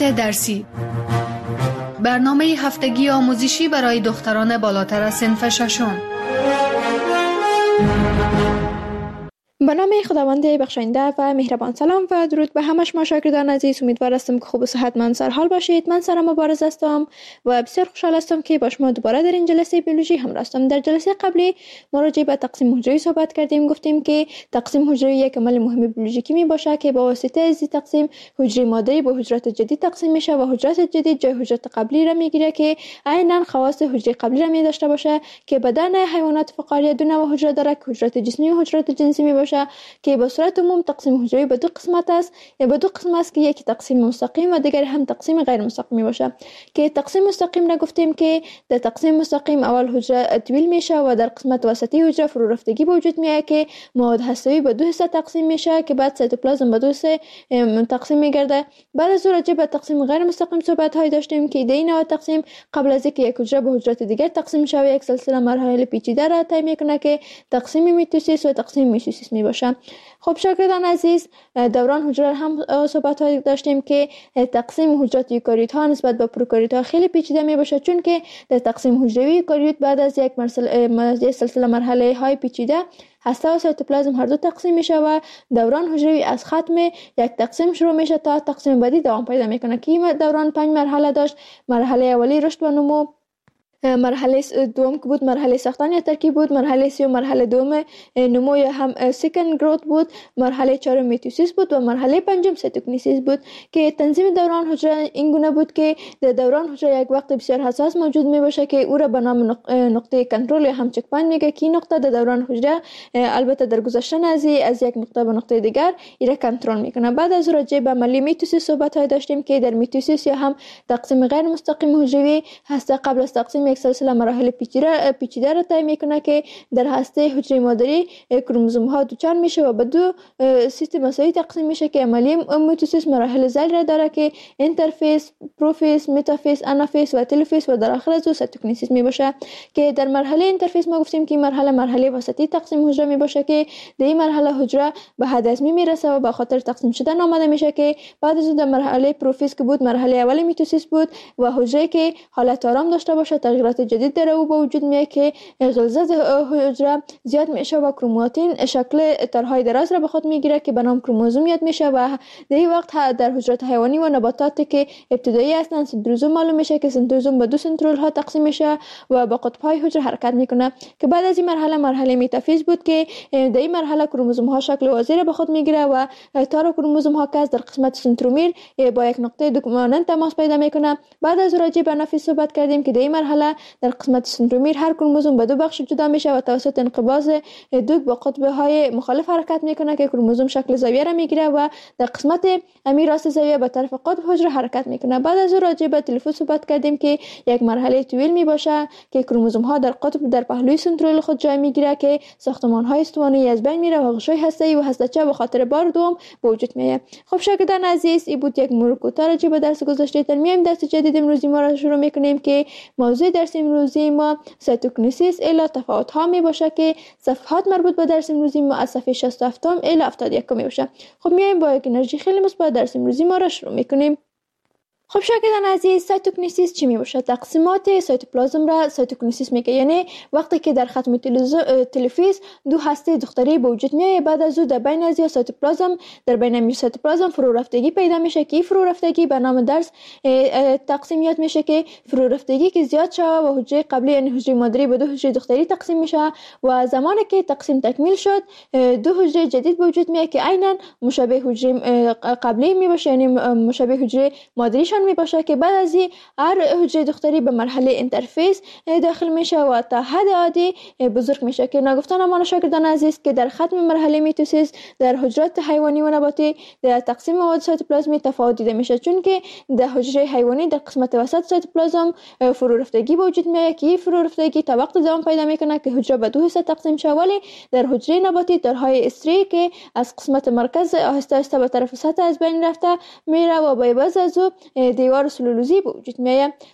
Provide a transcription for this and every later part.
تقسیمات درسی، برنامه هفتگی آموزشی برای دختران بالاتر از صنف ششم. به نام خداوند بخشاینده و مهربان. سلام و درود به همه شما شاگردان عزیز. امیدوار هستم که خوب و صحتمند سرحال باشید. من سارا مبارز هستم و بسیار خوشحال هستم که با شما دوباره در این جلسه بیولوژی همراه هستم. در جلسه قبلی ما راجع به تقسیم حجروی صحبت کردیم. گفتیم که تقسیم حجروی یک عمل مهم بیولوژیکی می باشه که با واسطه از تقسیم حجره مادری به حجرات جدید تقسیم میشه و حجرات جدید جای حجرات قبلی را میگیره که عیناً خواص حجره قبلی را می داشته باشه که بدن حیوانات فقاریه دو نوع حجره داره که حجرات جسمی و حجرات جنسی می باشه که به صورت عموم تقسیم حجروی به دو قسمت است. به دو قسم است که یکی تقسیم مستقیم و دیگر هم تقسیم غیر مستقیم باشه. که تقسیم مستقیم را گفتیم که در تقسیم مستقیم اول حجره طویل میشه و در قسمت وسطی حجره فرو رفتگی به وجود میاد که مواد هسته‌ای به دو حصه تقسیم میشه که بعد سایتوپلازم به دو حصه تقسیم میگرده. بعد از اون راجع به تقسیم غیر مستقیم صحبت های داشتیم که ایده نوع تقسیم قبل از اینکه یک حجره به حجرات دیگر تقسیم شه یک سلسله مراحل پیچیده را طی میکنه که تقسیم میتوسیس و تقسیم میسوسیس میباشه. خب شاگردان عزیز، دوران حجره هم صحبت های داشتیم که تقسیم حجرات یوکاریوت ها نسبت به پروکاریوت ها خیلی پیچیده می باشه، چون که در تقسیم حجروی یوکاریوت بعد از یک سلسله مرحله های پیچیده هسته و سایتوپلازم هر دو تقسیم میشه و دوران حجروی از ختم یک تقسیم شروع میشه تا تقسیم بعدی دوام پیدا میکنه که این دوران 5 مرحله داشت. مرحله اولی رشد و نمو، مرحله دوم که بود مرحله ساختن یا ترکیب بود، مرحله سوم مرحله دوم نمو یا هم سیکند گروت بود، مرحله چهارم میتوسیس بود و مرحله پنجم سایتوکینیسیس بود. که تنظیم دوران حجره این گونه بود که در دوران حجره یک وقت بسیار حساس موجود می باشه که او را به نام نقطه کنترل یا هم چک پوینت میگه که این نقطه در دوران حجره البته در گذشتن از یک نقطه به نقطه دیگر ایره کنترل میکنه. بعد از راجع به عملی میتوسیس صحبت های داشتیم که در میتوسیس یا هم تقسیم غیر مستقیم حجروی هسته قبل از تقسیم یک سلسله مراحل پیچیده را طی میکنه که در هسته حجره مادری کروموزوم ها دوچار میشه و به دو سیستم مساوی تقسیم میشه که عملی میتوسیس مراحل ذیل را داره که اینترفیس، پروفیس، متافیس، آنافیس و تلوفیس و در آخر از او سایتوکینیسیس می باشه. که در مرحله اینترفیس ما گفتیم که مرحله وسطی تقسیم حجره می باشه که در این مرحله حجره به حد عظمی میرسه و به خاطر تقسیم شدن آماده میشه. که بعد از در مرحله پروفیس که بود مرحله اول میتوسیس بود و حجره که حالت آرام داشته باشه تغییرات جدید در او به وجود میاد که غلظت حجره زیاد میشه و کروماتین شکل تارهای دراز را به خود میگیره که به نام کروموزوم یاد میشه و در این وقت در حجرات حیوانی و نباتات که ابتدایی هستند سنتروزوم معلوم میشه که سنتروزوم به دو سنترول ها تقسیم میشه و با قطب های حجره حرکت میکنه. که بعد از این مرحله متافیز بود که در این مرحله کروموزوم ها شکل وازی را به خود میگیره و تار کروموزوم ها که در قسمت سنترومیر با یک نقطه دوگانه تماس پیدا میکنه. بعد از راجع به آنافیز صحبت کردیم که در این مرحله در قسمت سنترومیر هر کروموزوم به دو بخش جدا میشه و توسط انقباض دوگ با قطب های مخالف حرکت میکنه که کروموزوم شکل زاویه را میگیره و در قسمت امیر راست زاویه به طرف قطب حجره حرکت میکنه. بعد از راجع به تلفوز صحبت کردیم که یک مرحله طویل میباشه که کروموزوم ها در قطب در پهلوی سنترول خود جای میگیره که ساختمان های استوانه‌ای از بین میره و غشای هسته‌ای و هسته‌چه به خاطر بار دوم به وجود میاد. خب شاگردان عزیز، این بود یک مرور کوتاه راجع به درس گذشته. در میایم درس جدید امروزی ما را شروع میکنیم که موضوع درس امروزی ما سایتوکینیسیس الی تفاوت ها می باشه که صفحات مربوط به درس امروزی ما از صفحه 67 الی 71 می باشه. خب میایم با یک انرژی خیلی مثبت درس امروزی ما را شروع میکنیم. خب شاگردان عزیز، سایتوکینیسیس چی می باشه؟ تقسیمات سایتوپلازم را سایتوکینیسیس میگه. یعنی وقتی که در ختم تلفیز دو هسته دختری به وجود میاد، بعد از او در بین از سایتوپلازم در بین سایتوپلازم فرو رفتگی پیدا میشه که فرو رفتگی به نام درس تقسیم یاد میشه که فرو رفتگی که زیاد شوه و حجره قبلی یعنی حجره مادری به دو حجره دختری تقسیم میشه و زمانی که تقسیم تکمیل شد دو حجره جدید به وجود میاد که عیناً مشابه حجره قبلی می باشه، یعنی مشابه حجره مادریشان می باشه که بعد از این هر حجره دختری به مرحله اینترفیس داخل میشه و تا حد عادی بزرگ میشه. که نگفتن ما شاگردان عزیز که در ختم مرحله میتوسیس در حجرات حیوانی و نباتی در تقسیم مواد سایتوپلازمی تفاوت دیده میشه، چون که در حجره حیوانی در قسمت وسط سایتوپلازم فرو رفتگی به وجود میاد که فرو رفتگی تا وقت دوام پیدا میکنه که حجره به دو حصه تقسیم شه، ولی در حجره نباتی تارهای استری که از قسمت مرکز آهسته آهسته به طرف سطح از بین رفته میره و با عوض از او دیوار سلولوزی به وجود میاد.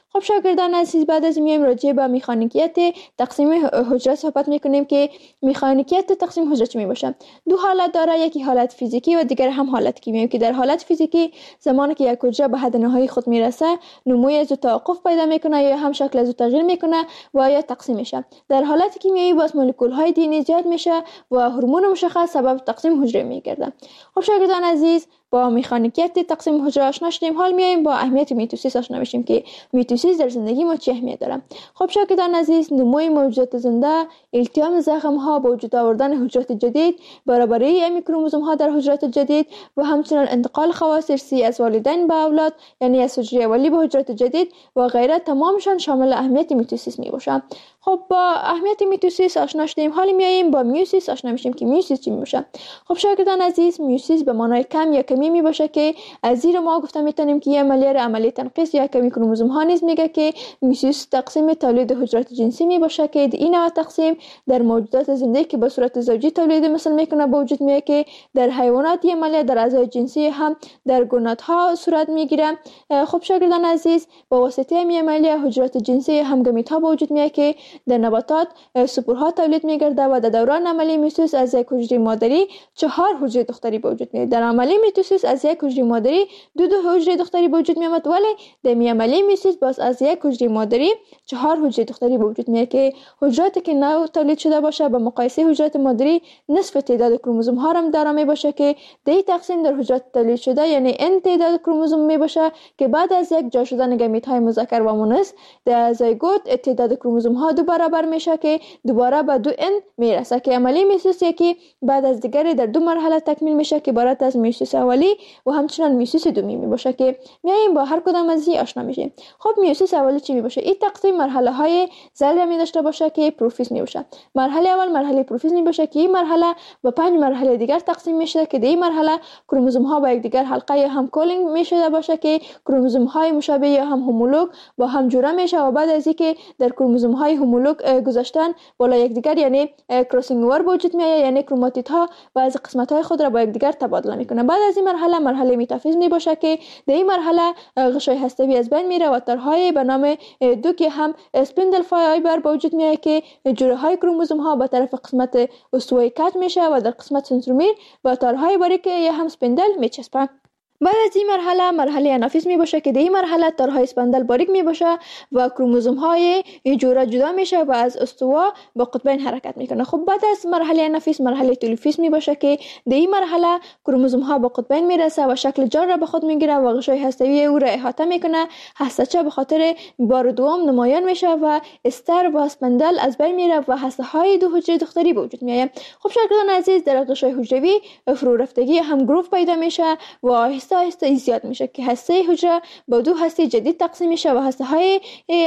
خب شاگردان عزیز، بعد از میایم راجع به مکانیکیت تقسیم حجره صحبت میکنیم که مکانیکیت تقسیم حجره چی میباشه. دو حالت داره، یکی حالت فیزیکی و دیگر هم حالت کیمیایی، که در حالت فیزیکی زمانی که یک حجره به حد نهایی خود میرسه نموی از توقف پیدا میکنه یا هم شکل از تغییر میکنه و یا تقسیم میشه. در حالت کیمیایی باز مولکول های دی زیاد میشه و هورمون مشخص سبب تقسیم حجره میگرده. خب شاگردان عزیز، با مکانیکیت تقسیم حجره آشنا شدیم. حال میایم با اهمیت میتوسیس آشنا بشیم که میتوسیس در زندگی ما چه اهمیت داره. خب شاگردان عزیز، نموی موجودات زنده، التیام زخم ها، به وجود آوردن حجرات جدید، برابری کروموزوم ها در حجرات جدید و همچنین انتقال خواص ارثی از والدین به اولاد، یعنی از حجره اولی به حجرات جدید و غیره، تمامشان شامل اهمیت میتوسیس میباشه. خب با اهمیت میتوسیس آشنا شدیم. حالا میایم با میوسیس آشنا میشیم که میوسیس چی میباشه. خب شاگردان عزیز، میوسیس به معنای کم یا کمی میباشه که از زیر ما گفته میتونیم که عملیه تنقیص یا کمی کروموزوم ها نیز میگه که میوسیس تقسیم تولید حجرات جنسی میباشه که این نوع تقسیم در موجودات زنده که به صورت زوجی تولید مثل میکنه به وجود میاد، که در حیوانات عملیه در اعضای جنسی هم در گوناتها صورت میگیره. خب شاگردان عزیز، با واسطه این عملیه حجرات جنسی هم گمیت ها به وجود میاد که در نباتات سپورها تولید میگرده و در دوران عملیه میتوسیس از یک حجره مادری 4 حجره دختری به وجود میاد. در عملیه میتوسیس از یک حجره مادری دو حجره دختری به وجود میاد، ولی در عملیه میتوسیس باز از یک حجره مادری 4 حجره دختری به وجود میاد که حجراتی که نو تولید شده باشه به مقایسه حجرات مادری نصف تعداد کروموزوم ها هم داره میباشه، که در تقسیم در حجرات تولید شده یعنی n تعداد کروموزوم میباشه که بعد از یک جا شدن گمیت های مذکر و مؤنث در زایگوت تعداد کروموزوم ها دو برابر میشه که دوباره به 2n میرسه، که عملیه میتوسیس یکی بعد از دیگری در 2 مرحله تکمیل میشه که عبارت از میوسیس اولی و همچنین میوسیس دومی میباشه که میایم با هر کدام از این آشنا میشیم. خب میوسیس اولی چی میباشه؟ این تقسیم مرحله های ذره می داشته باشه که پروفیز میباشه. مرحله اول مرحله پروفیز میباشه که این مرحله به 5 مرحله دیگر تقسیم میشه که در این مرحله کروموزوم ها با یکدیگر حلقه یا هم کولینگ میشه باشه که کروموزوم های مشابه یا هم هومولوگ با هم جوره میشه و بعد از اینکه در کروموزوم های هومولوگ گذاشتن بالا یکدیگر یعنی کراسینگ اوور به وجود میاد، یعنی کروماتید ها بعض قسمت های خود را با یکدیگر تبادله میکنه. بعد از این مرحله متافیز میباشه که در این مرحله غشای هسته‌ای از بین میره و تارهای به نام دوک هم اسپندل فایبر به وجود میاد که جوره های کروموزوم ها به طرف قسمت استوایی کج میشه و در قسمت سنترومیر با تارهای باریک یا هم اسپندل میچسبه. بعد از این مرحله انافیز می باشه که در این مرحله تارهای اسپندل باریک می باشه و کروموزوم های جوره جدا میشه و از استوا با قطبین حرکت میکنه. خب بعد از مرحله انافیز مرحله تلوفیز می باشه که در این مرحله کروموزوم ها با قطبین میرسه و شکل جان را به خود میگیره و غشای هسته‌ای او را احاطه میکنه. هسته‌چه به خاطر بار دوم نمایان میشه و استر و اسپندل از بین میره و هسته های دو حجره دختری به وجود میاد. خب شاگردان عزیز، در غشای حجروی فرو رفتگی هم گروف پیدا میشه و آهسته زیاد میشه که هسته حجره با 2 هسته جدید تقسیم میشه و هسته های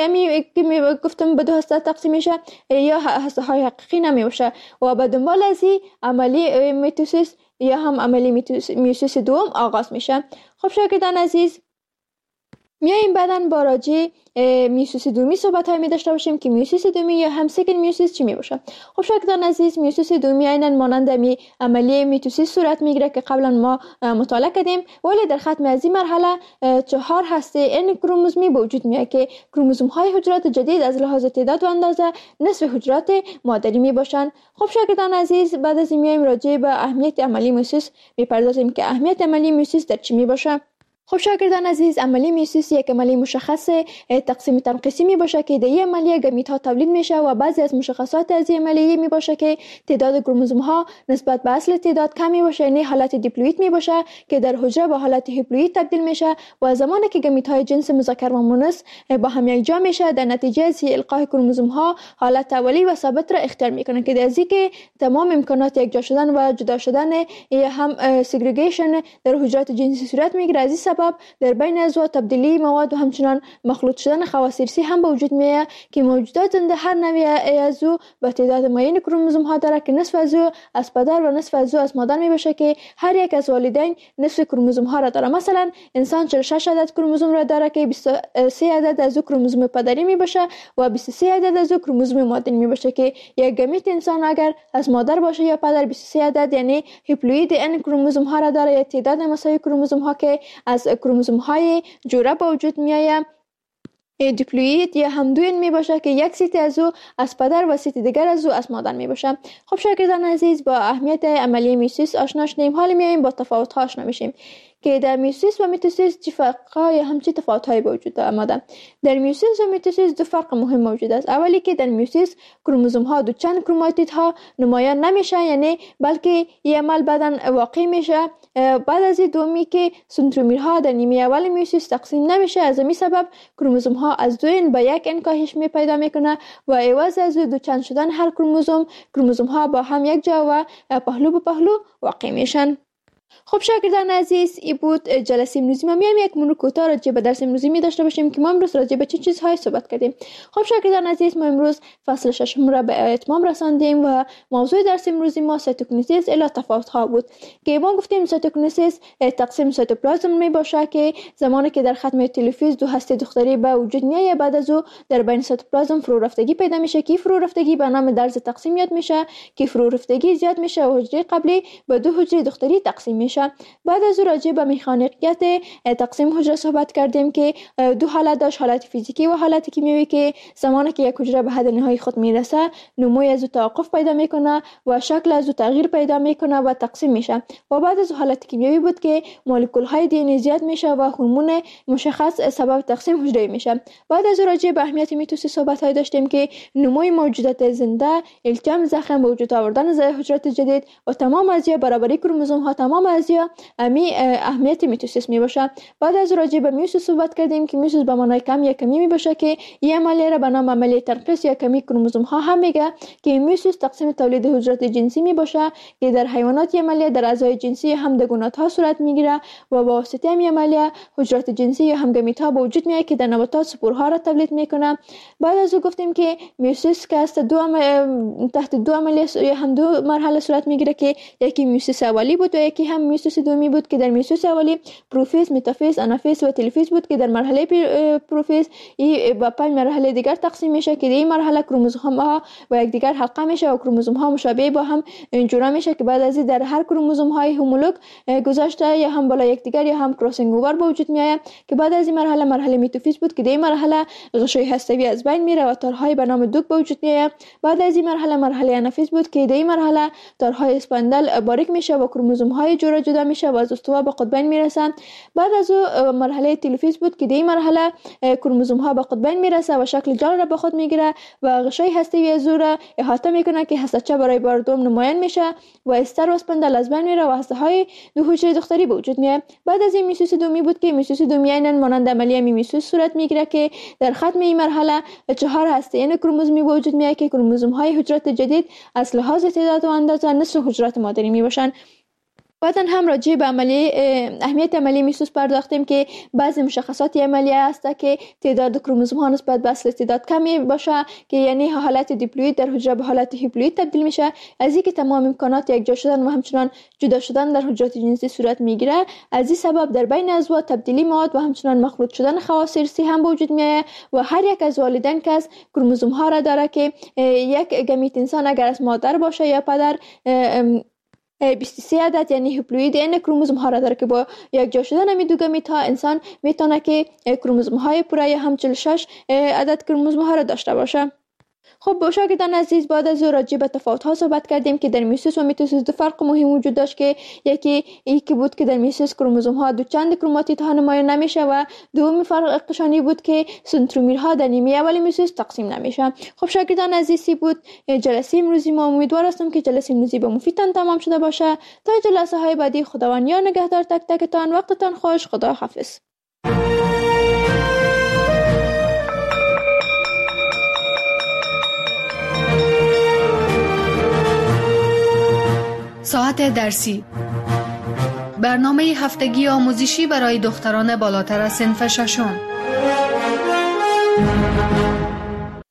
که گفتم به 2 هسته تقسیم میشه یا هسته های حقیقی نمیشه و به دنبال از این عملی میتوسیس یا هم عملی میوسیس دوم آغاز میشه. خب شاگردان عزیز، میایم بعداً با راجع میوسیس دومی صحبت های می داشته باشیم که میوسیس دومی یا هم سکند میوسیس چی می باشه. خب شاگردان عزیز، میوسیس دومی عیناً مانند عملیه میتوسیس صورت میگیره که قبلا ما مطالعه کردیم، ولی در ختم از این مرحله 4 هسته n کروموزومی به وجود میاد که کروموزوم های حجرات جدید از لحاظ تعداد و اندازه نصف حجرات مادری می باشن. خب شاگردان عزیز، بعد از این میایم راجع به اهمیت عملی میوسیس میپردازیم که اهمیت عملی میوسیس در چی می باشه. خب شاگردان عزیز، عملیه میوسیس یک عملیه مشخص تقسیم تنقیصی می باشه که در این عملیه گمیت ها تولید میشه و بعضی از مشخصات از این عملیه می باشه که تعداد کروموزوم ها نسبت به اصل تعداد کم می باشه، یعنی حالت دیپلوید می باشه که در حجره به حالت هیپلوید تبدیل میشه و زمانی که گمیت های جنس مذکر و مؤنث با هم یکجا میشه در نتیجه از القای کروموزوم ها حالت اولی و ثابت را اختیار میکنه که در ازی که تمام امکانات یکجا شدن و جدا شدن یا هم سگریگیشن در حجرات جنسی صورت میگیره. از این سبب در بین اعضا تبدیلی مواد و همچنان مخلوط شدن خواص ارثی هم به وجود میاد که موجودات زنده هر نوع اعضا به تعداد معین کروموزوم ها داره که نصف از او از پدر و نصف از او از مادر می باشه که هر یک از والدین نصف کروموزوم ها را داره. مثلا انسان 46 عدد کروموزوم را داره که 23 عدد از او کروموزوم پدری می باشه و 23 عدد از او کروموزوم مادری می باشه که یک گمیت انسان اگر از مادر باشه یا پدر 23 عدد یعنی هیپلوید n کروموزوم ها را داره یا تعداد مساوی کروموزوم ها که از کروموزوم های جوره به وجود می آید دیپلوید یا همدوین می باشه که یک سیت از او از پدر و سیت دیگر از او از مادر می باشه. خب شاگردان عزیز، با اهمیت عملی میوسیس آشنا شدیم. حالا میایم با تفاوت ها آشنا میشیم که در میوسیس و میتوسیس چه فرق‌های همچی تفاوت‌هایی وجود آمده. در میوسیس و میتوسیس دو فرق مهم موجود است. اولی که در میوسیس کروموزوم‌ها دو چند کروماتیدها نمایان نمیشه، یعنی بلکه این عمل بعداً واقع میشه. بعد از دومی که سنترومیرها در نیمه اول میوسیس تقسیم نمیشه، از همین سبب کروموزوم‌ها از 2 به 1 کاهش پیدا میکنه و عوض از دو چند شدن هر کروموزوم‌ها با هم یک جا و پهلو به پهلو واقع میشن. خب شاگردان عزیز، این بود جلسه امروزی ما. میایم یک مرور کوتاه راجع به درس امروزی می داشته باشیم که ما امروز راجع به چه چیزهایی صحبت کردیم. خب شاگردان عزیز، ما امروز فصل 6 را به اتمام رساندیم و موضوع درس امروزی ما سایتوکینیزیس الی تفاوت ها بود که ما گفتیم سایتوکینیزیس تقسیم سایتوپلازم می باشه که زمانی که در ختم تلوفیز دو هسته دختری به وجود میاد، بعد از او در بین سایتوپلازم فرو رفتگی پیدا میشه که فرو رفتگی به نام درز تقسیم یاد میشه که فرو رفتگی زیاد میشه و حجره قبلی به دو حجره دختری تقسیم میشه. بعد از راجع به مکانیکیت تقسیم حجره صحبت کردیم که دو حالت داشت، حالت فیزیکی و حالت کیمیایی، که زمانی که یک حجره به حد نهایی خود میرسه نموی از او توقف پیدا میکنه و شکل از او تغییر پیدا میکنه و تقسیم میشه. و بعد از حالت کیمیایی بود که مولکول های دی ان ای زیاد میشه و هورمون مشخص سبب تقسیم حجره میشه. بعد از راجع به اهمیت میتوسیس صحبت های داشتیم که نموی موجودات زنده، التیام زخم، به وجود آوردن حجرات جدید و تمام ازیا برابری کروموزوم ها، تمام ازیا اهمیت میتوسیس می باشه. بعد از راجع به میوسیس صحبت کردیم که میوسیس به معنای کم یا کمی می باشه که این عملیه را به نام عملیه تنقیص یا کمی کروموزوم ها هم میگه که میوسیس تقسیم تولید حجرات جنسی می باشه که در حیوانات عملیه در اعضای جنسی همدگونات ها صورت میگیره و با واسطه این عملیه حجرات جنسی یا همگامیت ها به وجود میاد که در نباتات سپورها را تولید میکنه. بعد از او گفتیم که میوسیس که است تحت دو عملیه یا هم دو مرحله صورت میگیره که یکی میوسیس اولی بود و یکی هم میوسیس دومی بود که در میوسیس اولی پروفیز، متافیز، آنافیز و تلفیز بود که در مرحله پروفیز این با 5 مرحله دیگر تقسیم میشه که در این مرحله کروموزوم ها و یک دیگر حلقه میشه و کروموزوم ها مشابه با هم جورا میشه که بعد از این در هر کروموزوم های هومولوگ گذاشته یا هم بالا یکدیگر یا هم کراسینگ اوور به وجود میاد که بعد از این مرحله میتافیز بود که در این مرحله غشای هسته‌ای از بین میره و تارهای به نام دوک به وجود میاد. بعد از این مرحله آنافیز بود که در این مرحله تارهای اسپاندل باریک میشه و کروموزوم های جدا میشه و از استوا به قطبین میرسن. بعد از مرحله تلفیز بود که در این مرحله کروموزوم ها به قطبین میرسه و شکل جال را به خود میگیره و غشای هسته‌ای از او را احاطه میکنه که هسته‌چه برای بار دوم نمایان میشه و استر و اسپاندل از بین میره و هسته های دو حجره دختری به وجود میاد. بعد از این میوسیس دومی بود که میوسیس دومی عیناً مانند عملیه میوسیس صورت میگیره که در ختم این مرحله 4 هسته این کروموزومی به وجود میاد که کروموزوم های حجرات جدید از لحاظ تعداد و اندازه نصف حجرات مادری میباشن. بعداً هم راجع به اهمیت عملیه میوسیس پرداختیم که بعضی مشخصات عملیه است که تعداد کروموزوم ها نسبت به اصل تعداد کمی باشه که یعنی حالت دیپلوید در حجره به حالت هیپلوید تبدیل میشه. از اینکه تمام امکانات یک جا شدن و همچنان جدا شدن در حجرات جنسی صورت میگیره، از این سبب در بین اعضا تبدیلی مواد و همچنان مخلوط شدن خواص ارثی هم به وجود میاد و هر یک از والدین که از کروموزوم ها را داره که یک گمیت انسان اگر از مادر باشه یا پدر 23 عدد یعنی هیپلوید این کروموزوم ها را داره که با یک جا شدن می دو گمیت ها انسان میتونه که کروموزوم های پوره یا هم 46 عدد کروموزوم ها را داشته باشه. خب با شاگردان عزیز، بعد از راجع به تفاوت ها صحبت کردیم که در میوسیس و میتوسیس دو فرق مهم وجود داشت که یکی بود که در میوسیس کروموزوم ها دو چند کروماتید ها نمایان نمیشه و دومی فرقشانی بود که سنترومیرها در نیمه اول میوسیس تقسیم نمیشه. خب شاگردان عزیزی بود جلسه امروزی ما. امیدوار هستم که جلسه امروزی به مفیدتان تمام شده باشه. تا جلسه های بعدی خداوند یار نگهدار تک تکتان. وقتتان خوش. خدا حافظ. ساعت درسی، برنامه هفتگی آموزشی برای دختران بالاتر از صنف 6.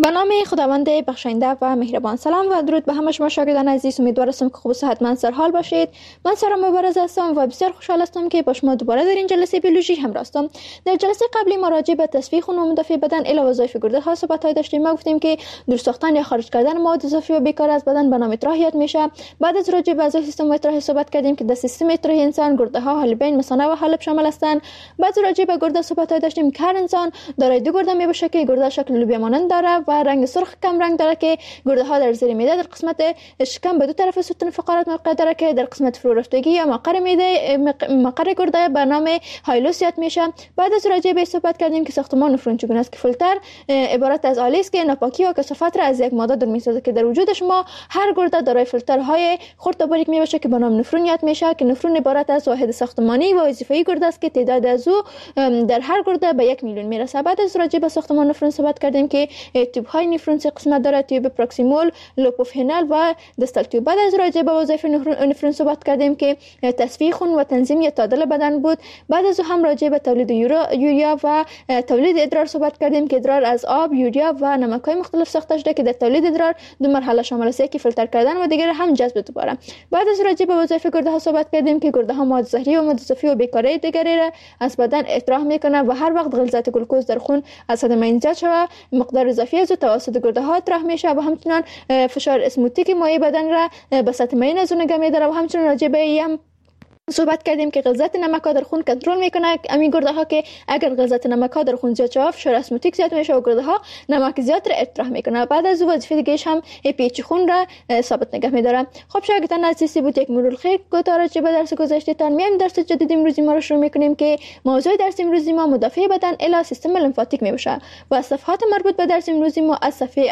به نام خداوند بخشنده و مهربان. سلام و درود به همه شما شاگردان عزیز. امیدوار هستم که خوب و صحتمند سر حال باشید. من سارا مبارز هستم و بسیار خوشحال هستم که با شما دوباره در این جلسه بیولوژی همراه هستم. در جلسه قبلی ما راجع به تصفیه خون و مدافع بدن الی وظایف گرده ها صحبت داشتیم. ما گفتیم که دور ساختن یا خارج کردن مواد اضافی و بیکار از بدن به نام اطراحیات میشه. بعد از راجع به اعضای سیستم اطراحی صحبت کردیم که در سیستم اطراحی انسان گرده ها، حالبین، مثانه و حالب شامل هستند. بعد راجع به گرده صحبت داشتیم که هر انسان دارای دو گرده می باشه که گرده شکل لوبیا مانند داره و رنگ سرخ کم رنگ داره که گرده ها در زیر معده در قسمت شکم به دو طرف ستون فقرات موقع داره که در قسمت فرو رفتگی یا مقر معده مقر گرده به نام هایلوس یاد میشه. بعد از راجع به صحبت کردیم که ساختمان نفرون چگونه است که فیلتر عبارت از آلی است که ناپاکی و کثافت را از یک ماده دور میسازه که در وجود شما هر گرده دارای فیلترهای خرد و باریک میباشه که به نام نفرون یاد میشه که نفرون عبارت از واحد ساختمانی و وظیفه‌ای گرده است که تعداد از او در هر گرده به 1 میلیون میرسه. بعد از راجع به ساختمان نفرون صحبت کردیم که تیوب های نفرون سه قسمت داره: تیوب پروکسیمال، لوپوفینال و دستال تیوب. بعد از راجع به وظایف نفرون صحبت کردیم که تصفیه خون و تنظیم یا تعادل بدن بود. بعد از هم راجع به تولید یوریا و تولید ادرار صحبت کردیم که ادرار از آب، یوریا و نمک‌های مختلف ساخته شده که در تولید ادرار دو مرحله شامل است: یکی فیلتر کردن و دیگر هم جذب دوباره. بعد از راجع به وظایف گرده ها صحبت کردیم که گرده ها مواد زهری و مواد اضافی و بیکاری دیگری را از بدن اطراح میکنه و هر وقت غلظت گلوکوز در خون از حد معین زیاد شود مقدار اضافی از توسط گرده ها اطراح میشه و همچنین فشار اسموتیک مایع بدن را به سطح معین از نگه میداره و همچنین راجع به صحبت کردیم که غلظت نمک ها در خون کنترل میکنه همین گرده ها که اگر غلظت نمک ها در خون زیاد شود فشار اسموتیک زیاد میشه و گرده ها نمک زیاد را اطراح میکنه. بعد از وظیفه دیگه‌اش هم پیچ خون را ثابت نگه میداره. خب شاگردان عزیز، بود یک مرور خیر گذار به درس گذشتهتان. میایم درس جدید امروزی ما رو شروع میکنیم که موضوع درس امروزی ما مدافع بدن الی سیستم لمفاتیک میباشه و صفحات مربوط به درس امروزی ما از صفحه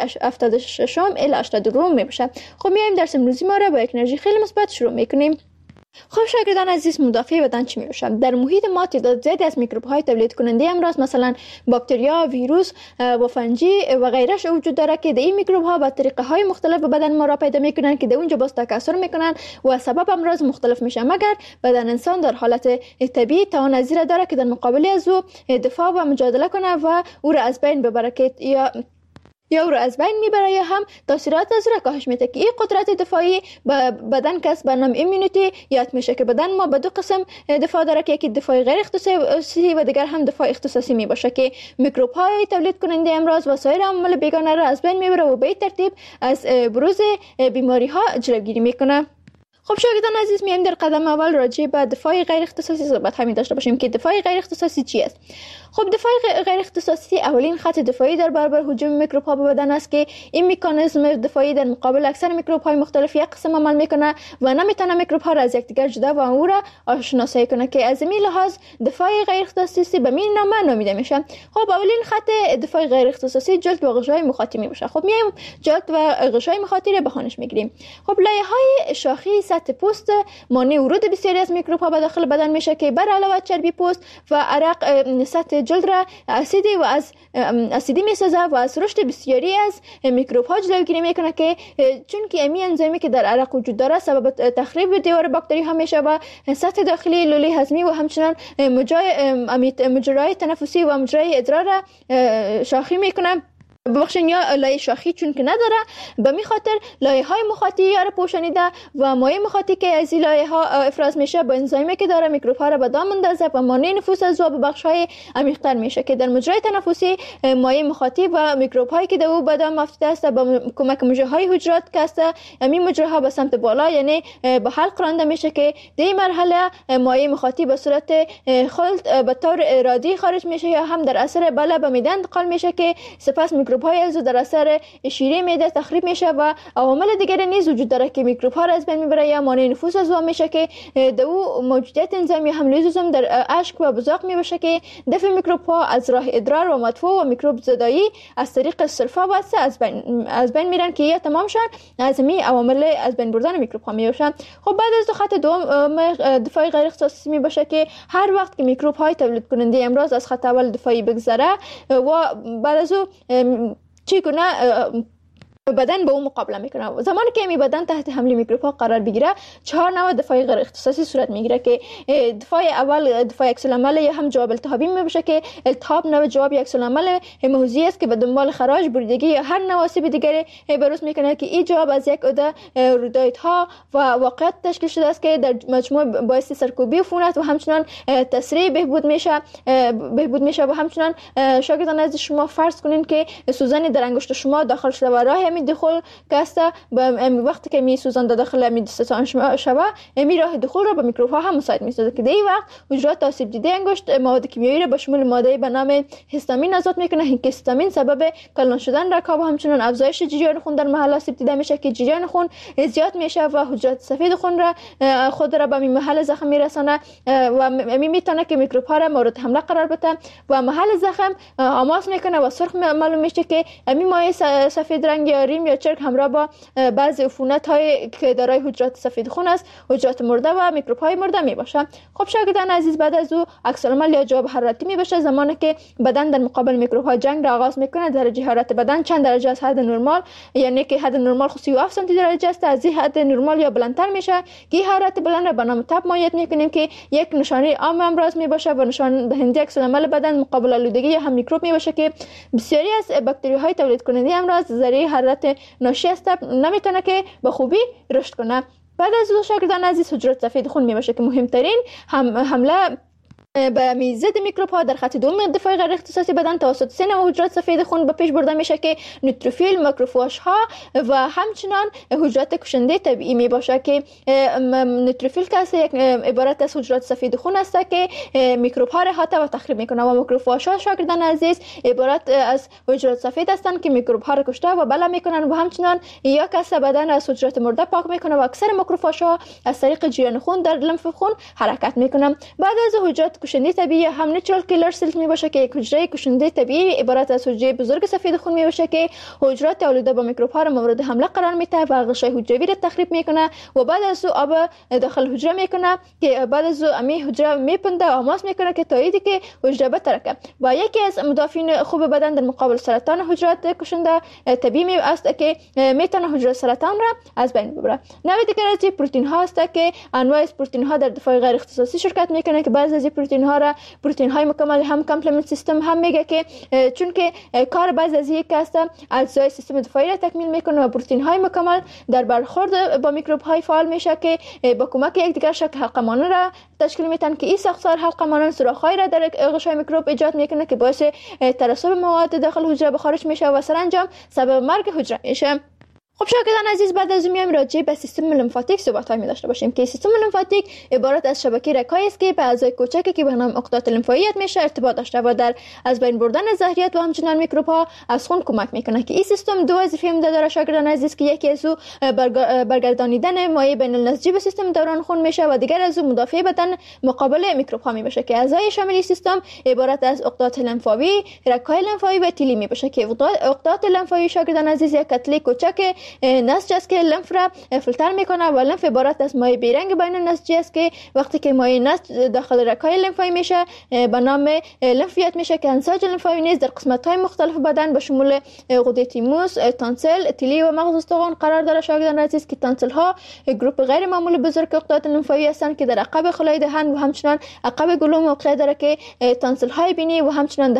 76 الی 82 میباشه. خب میایم درس امروزی ما رو با یک انرژی خیلی مثبت شروع میکنیم. خب شاگردان عزیز، مدافع بدن چی میشه؟ در محیط ما تعداد زیادی از میکروب های تولید کننده امراض مثلا باکتریا، ویروس و فنجی و غیرش وجود داره که این میکروب ها با طریقه های مختلف به بدن ما را پیدا میکنن که در اونجا باز تکثر میکنن و سبب امراض مختلف میشه، مگر بدن انسان در حالت طبیعی توان از این داره که در مقابل از او دفاع و مجادله کنه و او را از بین ببره که یا او را از بین میبره یا هم تاثیرات از را کاهش میده که این قدرت دفاعی بدن کس به نام ایمونیتی یاد میشه که بدن ما به دو قسم دفاع داره که یکی دفاع غیر اختصاصی و دیگر هم دفاع اختصاصی میباشه که میکروب های تولید کننده امراض و سایر عوامل بیگانه را از بین میبره و به این ترتیب از بروز بیماری ها جلوگیری میکنه. خب شاگردان عزیز، میایم در قدم اول راجع به دفاع غیر اختصاصی صحبت همین داشته باشیم که دفاع غیر اختصاصی چی است. خب دفاع غیر اختصاصی اولین خط دفاعی در برابر هجوم میکروب ها به بدن است که این مکانیزم دفاعی در مقابل اکثر میکروب های مختلف یک قسم عمل میکنه و نمیتونه میکروب ها را از یکدیگر جدا و او را آشناسایی کنه که از این لحاظ دفاع غیر اختصاصی به این نام نامیده میشه. خب اولین خط دفاع غیر اختصاصی جلد و غشای مخاطی میشه. خب میایم جلد و غشای مخاطی را بخوانش میگیریم. خب لایه های شاخی سطح پوست مانع ورود بسیاری از میکروب ها به داخل بدن میشه که بر علاوه چربی پوست و عرق سطح جلد را اسیدی میسازه و از رشد بسیاری از میکروب ها جلوگیری میکنه که چون که امی انزیمی که در عرق وجود داره سبب تخریب دیوار باکتری ها میشه و سطح داخلی لوله هضمی و همچنان مجرای تنفسی و مجرای ادرار را شاخی میکنه. ببخشید یا لایه شاخی چون که نداره به می خاطر لایه های مخاطی یا را پوشانیده و مایع مخاطی که از این لایه ها افراز میشه با انزیمی که داره میکروب ها را به دام اندازه و مانع نفوذ از او به بخش های عمیق‌تر میشه که در مجرای تنفسی مایع مخاطی و میکروب هایی که در او به دام افتاده است با کمک مجره های حجرات که است همین مجره ها به سمت بالا یعنی به حلق رانده میشه که در این مرحله مایع مخاطی به صورت خلط به طور ارادی خارج میشه یا هم در اثر بالا به معده انتقال میشه که سپس میکروب های از در اثر شیره معده تخریب میشه و عوامل دیگری نیز وجود داره که میکروب ها را از بین میبره یا مانع نفوذ از آن میشه که در او موجودیت انزیم یا هم لیزوزوم در اشک و بزاق میباشه که دفع میکروب ها از راه ادرار و مدفوع و میکروب زدایی از طریق سرفه واسه از بین میرن که یا تمام شن از می عوامل از بین بردن میکروب ها میباشن. خب بعد از خط دوم دفاع غیر اختصاصی میباشه که هر وقت که میکروب های تولید کننده امراض از خط اول دفاعی بگذره و بعد از چگونه بدن به اون مقابله میکنه. زمانی که می بدن تحت حمله میکروب ها قرار بگیره 4 نوع دفاع غیر اختصاصی صورت میگیره که دفاع اول دفاع عکس العمل یا هم جواب التهابی میباشه که التهاب نوع جواب عکس العمل هیموزی است که به دنبال خراش، بریدگی یا هر نوع آسیب دیگری بروز میکنه که این جواب از یک عده رویدادها و واقعیت تشکیل شده است که در مجموع باعث سرکوبی عفونت و همچنان تسریع بهبود میشه و همچنان شاگردان از شما فرض کنین که سوزن در انگشت شما داخل شده و راه می دخول کاسته وقتی که می سوزن داخل می دستان شما می راه دخول را به میکروب ها هم مساعد می سازد که در این وقت حجرات آسیب دیده انگشت مواد کیمیایی را به شمول ماده به نام هیستامین آزاد میکنه. این هیستامین سبب کلان شدن رکاب و همچنان افزایش جریان خون در محل آسیب دیده میشه که جریان خون زیاد میشه و حجرات سفید خون را خود را به محل زخم میرسانه و میتونه که میکروب ها را مورد حمله قرار بده و محل زخم آماس میکنه و سرخ معلوم میشه که این مایع سفید رنگ یا ریم یا چرک همراه با بعضی عفونت های که دارای حجرات سفید خون است، حجرات مرده و میکروب های مرده می باشه. خب شاگردان عزیز، بعد از او عکس العمل یا جواب حرارتی می باشه زمانی که بدن در مقابل میکروب ها جنگ را آغاز میکنه. درجه حرارت بدن چند درجه از حد نرمال، یعنی که حد نرمال 37 سانتی درجه است، از این حد نرمال یا بلندتر میشه که حرارت بلند را به نام تب مایعات میکنیم که یک نشانه عام امراض می باشه و نشان دهنده عکس العمل بدن مقابل آلودگی یا هم میکروب می باشه که بسیاری از باکتری های تولید کننده امراض ذریعه حرارت ناشی از تب نمیتونه که به خوبی رشد کنه. بعد از او شاگردان عزیز حجرات سفید خون می باشه که مهمترین حمله به میزد میکروب ها در خط دوم دفاع غیر اختصاصی بدن توسط 3 نوع حجرات سفید خون به پیش برده میشه که نوتروفیل، ماکروفاژ ها و همچنان حجرات کشنده طبیعی می باشه که نوتروفیل که یک عبارت از حجرات سفید خون است که میکروب ها را احاطه و تخریب میکنه و ماکروفاژ ها شاگردان عزیز عبارت از حجرات سفید هستند که میکروب ها را کشته و بلا میکنن و همچنان یا کس بدن از حجرات مرده پاک میکنه و اکثر ماکروفاژ ها از طریق جریان خون در لمف خون حرکت میکنن. بعد از حجرات کشنده طبیعی هم نیچرال کیلر سلز می باشه که یک حجره کشنده طبیعی عبارت از حجره بزرگ سفید خون می باشه که حجرات آلوده با میکروب ها را مورد حمله قرار میده و غشای حجروی را تخریب میکنه و بعد از او آب داخل حجره میکنه که بعد از او امی حجره میپنده و آماس میکنه که تاییدی که حجره بترکه و یکی از مدافعین خوب بدن در مقابل سرطان حجرات کشنده طبیعی است که میتونه حجره سرطان را از بین ببره. نوع دیگر از پروتئین ها است که انواع از پروتئین ها در دفاع غیر اختصاصی شرکت میکنه که بعضی از پروتئین ها را پروتئین های مکمل هم کامپلمنت سیستم هم میگه که چون که کار بعضی از یک است اجزای سیستم دفاعی را تکمیل میکنه و پروتئین های مکمل در برخورد با میکروب های فعال میشه که با کمک یکدیگر شکل حلقه مانند را تشکیل میدن که این ساختار حلقه مانند سوراخ‌های را در غشای میکروب ایجاد میکنه که باعث ترسب مواد داخل حجره به خارج میشه و سرانجام سبب مرگ حجره میشه. خب شاگردان عزیز، بعد از میام راجع به سیستم لمفاتیک صحبت‌های می داشته باشیم که سیستم لمفاتیک عبارت از شبکه رگ‌هایی است که به اعضای کوچکی که به نام عقدات لمفاوی میشه ارتباط داشته و در از بین بردن زهریات و همچنان میکروب‌ها از خون کمک میکنه که این سیستم دو وظیفه عمده داره شاگردان عزیز که یکی از او برگردانیدن مایع بین النسجی به سیستم دوران خون میشه و دیگر از او مدافع بدن مقابل میکروب‌ها می باشه که اعضای شامل سیستم عبارت از عقدات لمفاوی، رگ‌های لمفاوی و تیلی می باشه که عقدات لمفاوی شاگردان عزیز یک کتله کوچک نسج است که لمف را فیلتر میکنه و لمف عبارت از مایع بیرنگ بین النسجی است که وقتی که مایع نسج داخل رگ‌های لمفاوی میشه به نام لمفیات میشه که انساج لمفاوی نیز در قسمت‌های مختلف بدن به شمول غده تیموس، تانسل، تیلی و مغز استخوان قرار داره شاگردان عزیز که تانسل ها گروپ غیر معمولی بزرگ عقدات لمفاوی هستند که در عقب خلای دهن و همچنان عقب گلو موقع داره که تانسل های بینی و همچنان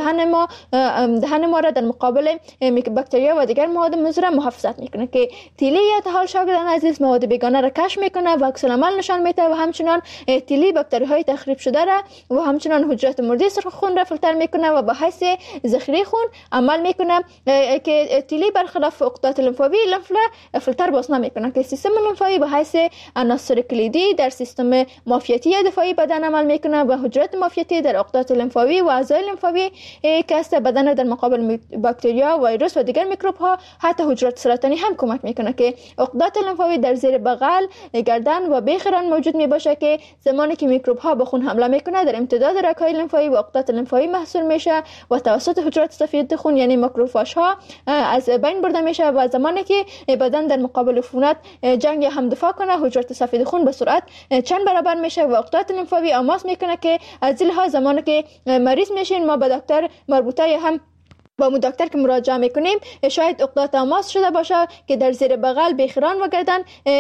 دهن ما را در مقابل باکتریا و دیگر مواد مضر محافظت میکنه که تیلی یا حال شاگردان عزیز مواد بیگانه را کشف میکنه و عکس العمل نشان میده و همچنان تیلی باکتری های تخریب شده را و همچنان حجرات مرده سرخ خون را فیلتر میکنه و به حیث ذخیره خون عمل میکنه که تیلی برخلاف عقدات لمفاوی لمف را فیلتر باز نمیکنه که سیستم لمفاوی به حیث عناصر کلیدی در سیستم معافیتی دفاعی بدن عمل میکنه و حجرات معافیتی در عقدات لمفاوی و اعضای لمفاوی که است بدن در مقابل باکتریا، ویروس و دیگر میکروب ها حتی حجرات سرطانی هم کمک میکنه که عقدات لمفاوی در زیر بغل، گردن و بیخران موجود می باشه که زمانی که میکروب ها به خون حمله میکنه در امتداد رگ‌های لمفاوی و عقدات لمفاوی محصول میشه و توسط حجرات سفید خون یعنی ماکروفاژ ها از بین برده میشه و زمانی که بدن در مقابل عفونت جنگ هم دفاع کنه حجرات سفید خون به سرعت چند برابر میشه و عقدات لمفاوی آماس میکنه که از این لحاظ زمانی که مریض میشین ما به دکتر مربوطه هم با مو دکتر که مراجعه میکنیم شاید عقده تماس شده باشه که در زیر بغل، بیخران و گردن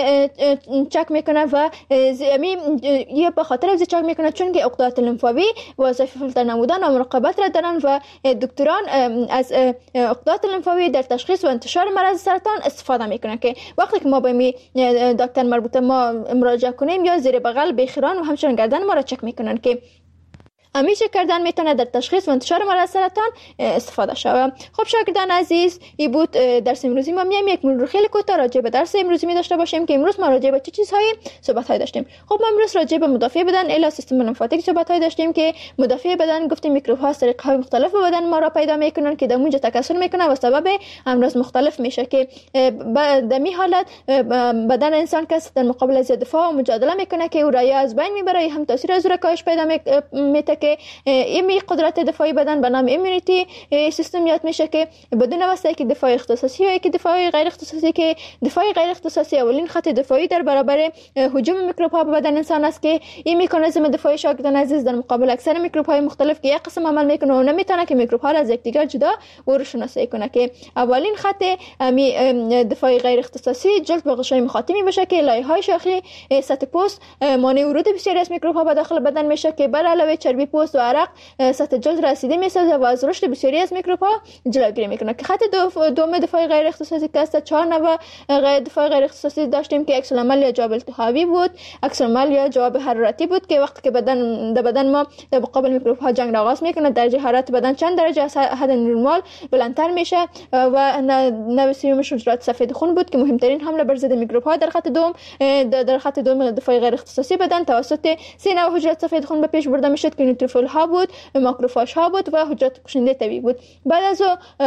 چک میکنه و یه به خاطر از چک میکنه چون که عقدات لمفاوی وظیفه فیلتر نمودن و مراقبت را دارن و دکتران از عقدات لمفاوی در تشخیص و انتشار مرض سرطان استفاده میکنن که وقتی که ما به می دکتر مربوطه ما مراجعه کنیم یا زیر بغل، بیخران و همچنین گردن ما را چک میکنن که همیشه کردن میتونه در تشخیص و انتشار مرض سرطان استفاده شود. خب شاگردان عزیز، این بود درس امروزی ما. میایم یک مرور خیلی کوتاه راجع به درس امروزی می داشته باشیم که امروز ما راجع به چه چیزهایی صحبت داشتیم. خب ما امروز راجع به مدافع بدن الی سیستم لمفاتیک صحبت داشتیم که مدافع بدن گفتیم میکروب ها طریق های مختلف بدن ما را پیدا میکنن که در اونجا تکثر میکنه و سبب امراض مختلف میشه که در می حالت بدن انسان که در مقابل از دفاع و مجادله میکنه که او را از بین میبره، هم تاثیر از کاهش پیدا میته که این قدرت دفاعی بدن به نام ایمونیتی سیستم یاد میشه که بدون واسطه که دفاع اختصاصی یا که دفاع غیر اختصاصی، که دفاع غیر اختصاصی اولین خط دفاعی در برابر هجوم میکروب ها به بدن انسان است که این مکانیزم دفاعی شاگردان عزیز در مقابل اکثر میکروب های مختلف که یک قسم عمل میکنه و نمیتونه که میکروب ها را از یکدیگر جدا و رو شناسایی کنه که اولین خط دفاعی غیر اختصاصی جلد به غشای مخاطی باشه که لایه های شاخی سطح پوست مانع ورود بسیاری از میکروب ها به داخل بدن میشه که بر علاوه چربی پوست و عرق سطح جلد رسیده میسازه و از رشد بسیاری از میکروب ها جلوگیری میکنه که خط دوم دفاع غیر اختصاصی که است 4 نوع دفاع غیر اختصاصی داشتیم که عکس العمل یا جواب التهابی بود، عکس العمل یا جواب حرارتی بود که وقتی که بدن ما در مقابل میکروب ها جنگ آغاز میکنه درجه حرارت بدن چند درجه از حد نرمال بلندتر میشه و نوع سومش حجرات سفید خون بود که مهمترین حمله بر ضد میکروب ها در خط دوم دفاع غیر اختصاصی بدن توسط 3 نوع حجرات سفید خون به پیش برده میشد که نوتروفیل ها بود، ماکروفاژ ها بود و حجرات کشنده طبیعی بود. بعد از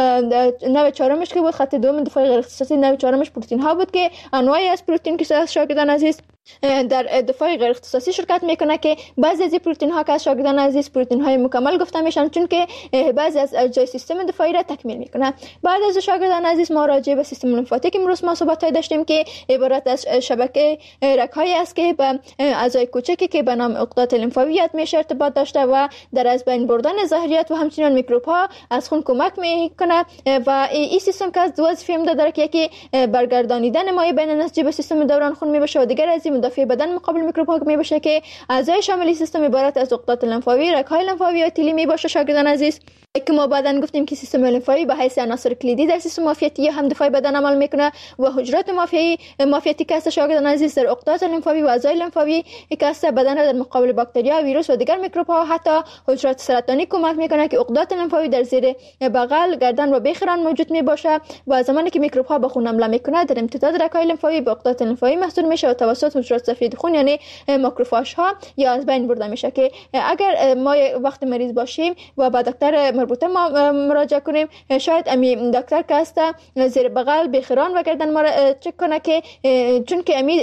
نوع چهارمش که بود خط دوم دفاع غیر اختصاصی، نوع چهارمش پروتئین ها بود که انواعی از پروتئین که شاگردان عزیز در دفاع غیر اختصاصی شرکت میکنه که بعضی از پروتئین ها که شاگردان عزیز پروتئین های مکمل گفته میشن چون که بعضی از اجزای سیستم دفاعی را تکمیل میکنه. بعد از شاگردان عزیز ما راجع به سیستم لمفاتیک امروز ما صحبت داشتیم که عبارت از شبکه رگ‌هایی است که به اعضای کوچکی که به نام عقدات لمفاوی میشه ارتباط داشته و در از بین بردن زهریات و همچنین میکروب ها از خون کمک میکنه و این سیستم که از دو وظیفه داره که یکی برگردانیدن مایع بین نسج به سیستم دوران خون میباشه و دیگر از مدافع بدن مقابل میکروب ها میباشه که اعضای شامل سیستم عبارت از عقدات لمفاوی، رگ‌های لمفاوی و تیلی میباشه. شاگردان عزیز که ما بعداً گفتیم که سیستم لمفاوی به حیث عناصر کلیدی در سیستم معافیتی هم دفاعی بدن عمل میکنه و حجرات معافیتی که است شاگردان عزیز در عقدات لمفاوی و اعضای لمفاوی که است بدن را در مقابل باکتریا، ویروس و دیگر میکروب ها حتی حجرات سرطانی کمک میکنه که عقدات لمفاوی در زیر بغل، گردن و بیخران موجود میباشه و زمانی که میکروب ها به خون حمله میکنه در امتداد رگ‌های لمفاوی به عقدات لمفاوی محصول میشه و توسط حجرات سفید خون یعنی ماکروفاژ ها یا از بین برده میشه که اگر ما وقت مریض باشیم و با دکتر مربوطه ما مراجعه کنیم شاید امی دکتر که است زیر بغل، بیخران و گردن ما را چک کنه که چون که امی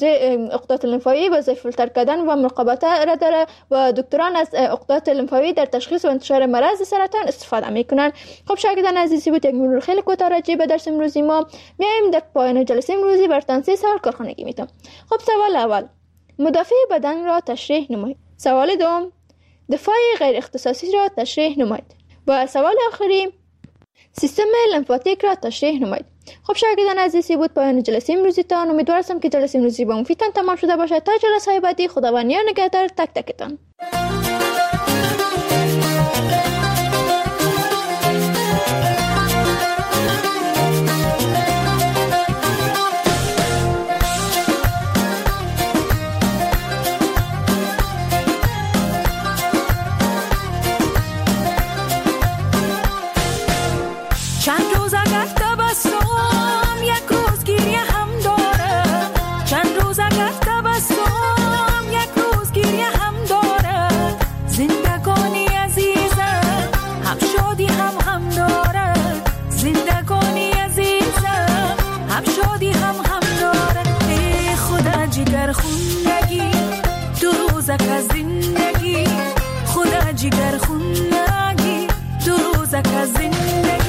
عقدات لمفاوی وظیفه فیلتر کردن و مراقبت را داره و دکتران از عقدات لمفاوی در تشخیص و انتشار مرض سرطان استفاده میکنن. خب شاگردان عزیزی بود یک مرور خیلی کوتاه راجع به درس امروزی ما. میایم در پایان جلسه امروزی براتون 3 سوال کارخانگی میتونم. خب سوال اول، مدافع بدن را تشریح نمایید. سوال دوم، دفاع غیر اختصاصی را تشریح نمایید. و سوال آخری، سیستم لمفاتیک را تشریح نمایید. خب شاگردان عزیزی بود پایان جلسه امروزی تان. امیدوارم که جلسه امروزی با مفیدتان تمام شده باشد. تا جلسه بعدی خداوند نگهدار تک تکتان. زندگی خدا جگر خون نگی دو روزک از زندگی